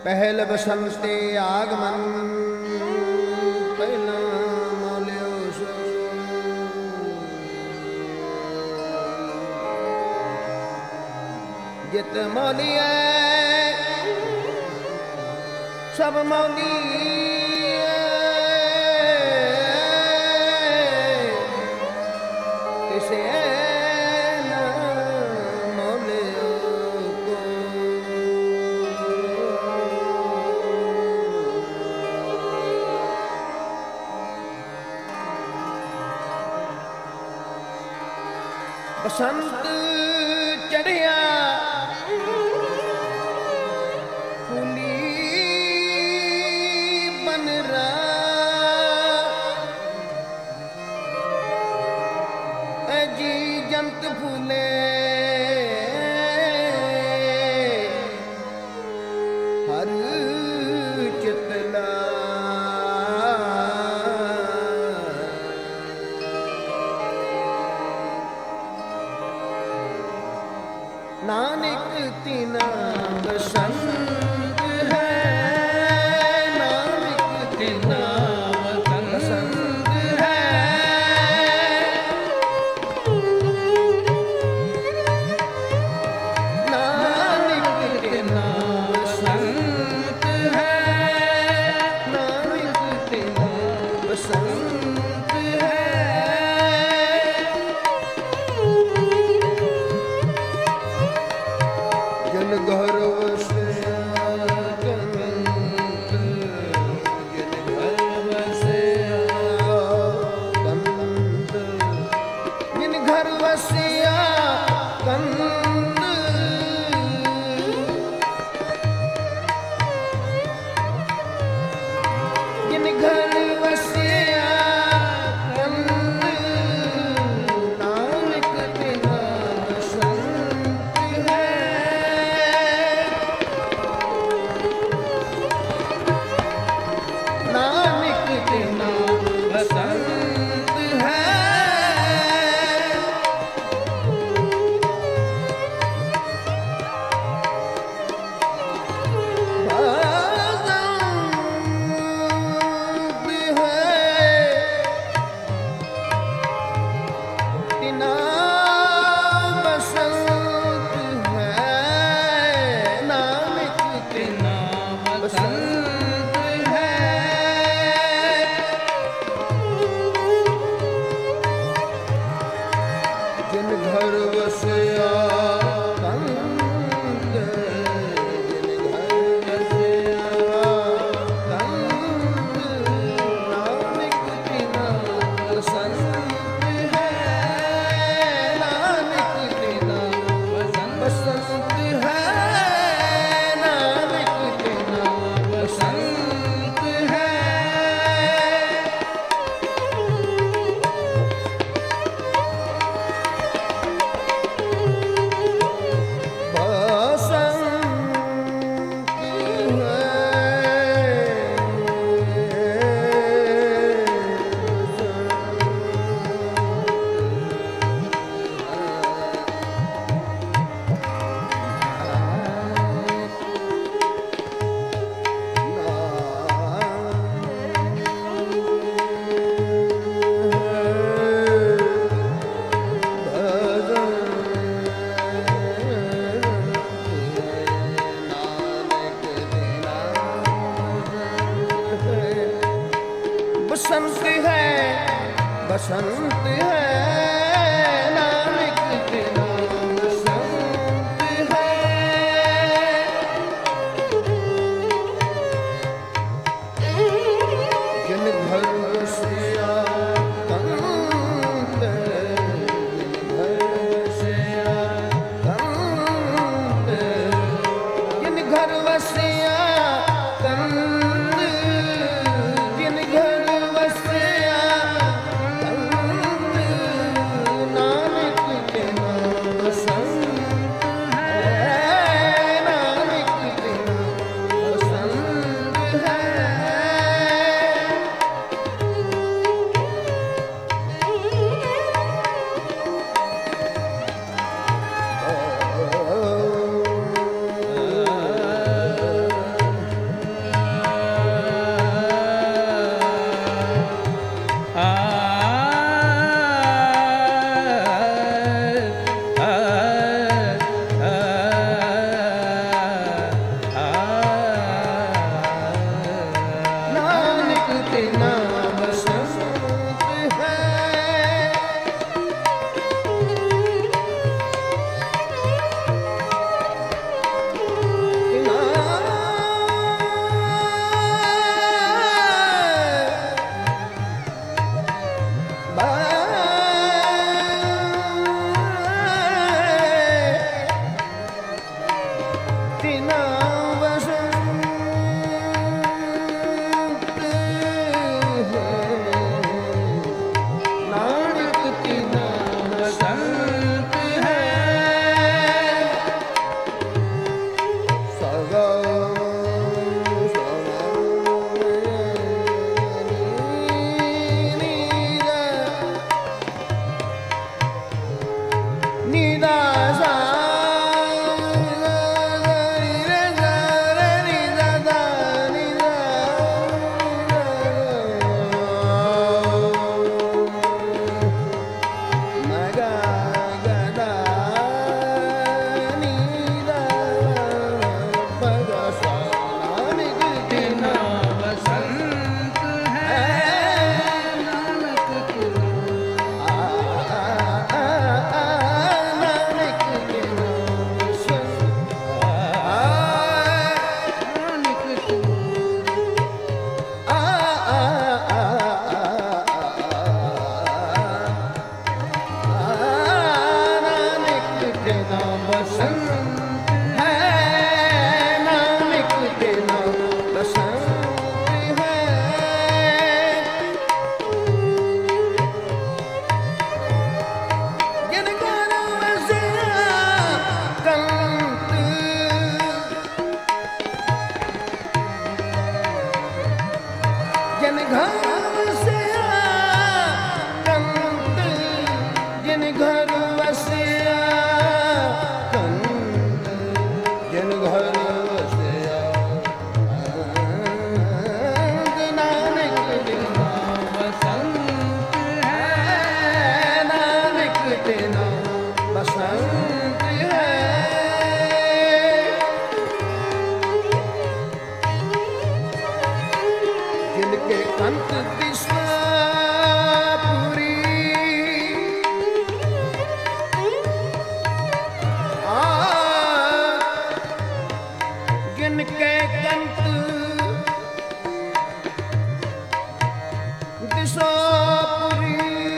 पहल बसंते आगमन पहला मौल्यो सो जित मौलिया सब मौली किसे बसंत चढ़िया फूली बन जी जंत फूले हर चितला नानक तिना बसंत है, नानक तिना बसंत है। नानक तिना बसंत है, नानक तिना बसंत है। जन घर वसया कंत, जन घर वसया कंत, जन घर वसया कंत, जन घर वसया कंत, नानक तिना बसंत है। नानक तिना बसंत है। जिन घर वसया कंत, जिन घर वसया कंत, नानक तिना बसंत है। नानक तिना बसंत है, नानक तिना बसंत है। बसंत है, बसंत है, नानक तिना बसंत है। जिन घर वसया कंत, जिन घर वसया कंत, जिन घर वसया कंत, जिन घर वसया कंत, तेना बसंत है। तेना जन घर से कंत, जन घर वसिया कंत, जन घर वसिया नानक तेना बसंत है, नानक तेना बसंत है। जिनके अंत दिशा पूरी, जिनके अंत दिशा पूरी,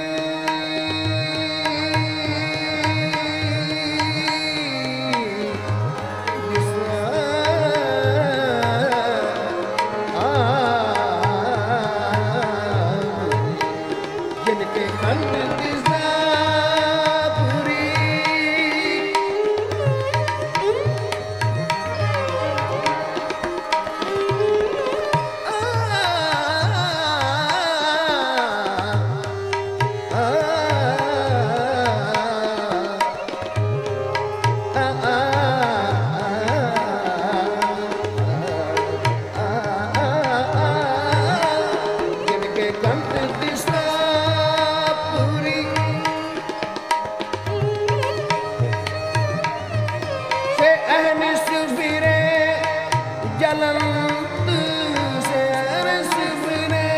जिनके कंठ दिशा पूरी, जिनके कंठ दिशा पूरी, से अहनिस फिरे जलंत, से अहनिस फिरे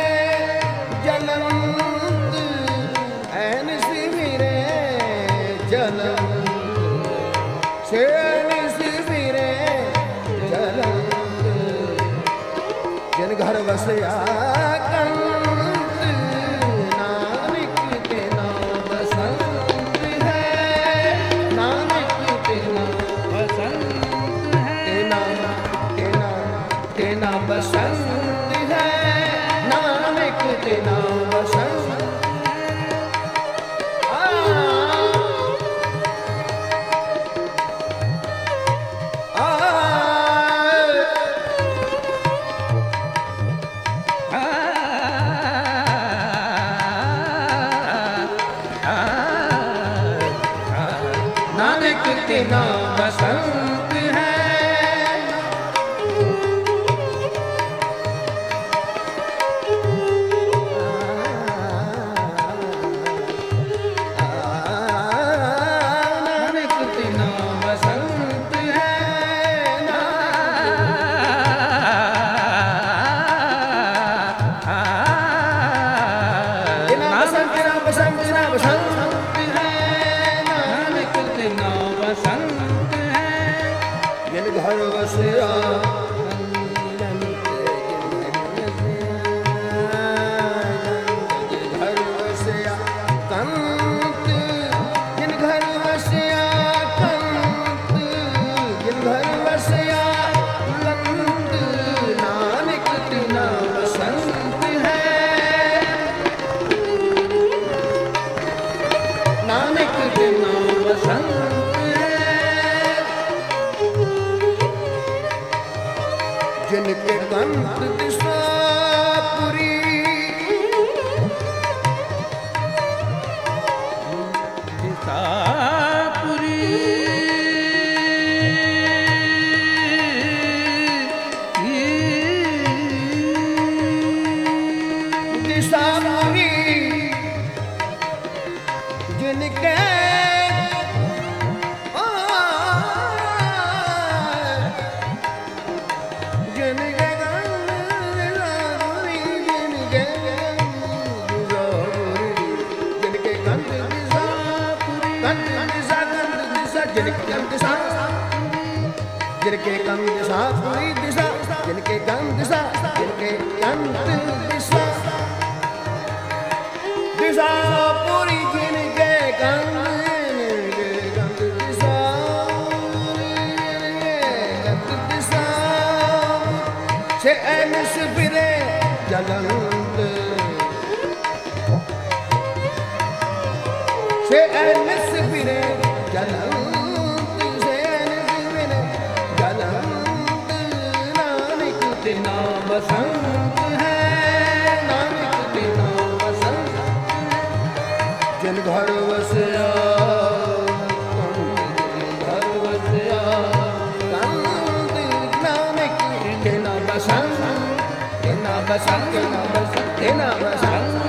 जलंत, अहनिस फिरे जलंत, से अहनिस फिरे जलंत, जिन घर वसया कंत, नानक तेना बसंत है, नानक तेना बसंत है, तेना तेना तेना बसंत है, नानक तेना बसंत नानक तेना बसंत है। नानक तेना बसंत है, नानक बसंत ना बसंत है, नानक तेना बसंत है। जिन घर बसया जिनके कंठ दिशापुरी, दिशापुरी दिशापुरी जिनके जिनके कंठ दिशा पूरी दिशा, जिनके कंठ दिशा, जिनके कंठ दिशा दिशा पूरी, जिनके कंठ दिशा, दिशा से एनस फिरे जलंत, से एनस फिरे जलंत, तेना बसंत है, नानक तेना बसंत। जिन घर बसया घर बसया नानक तेना बसंत, तेना बसंत, तेना बसंत, तेना बसंत।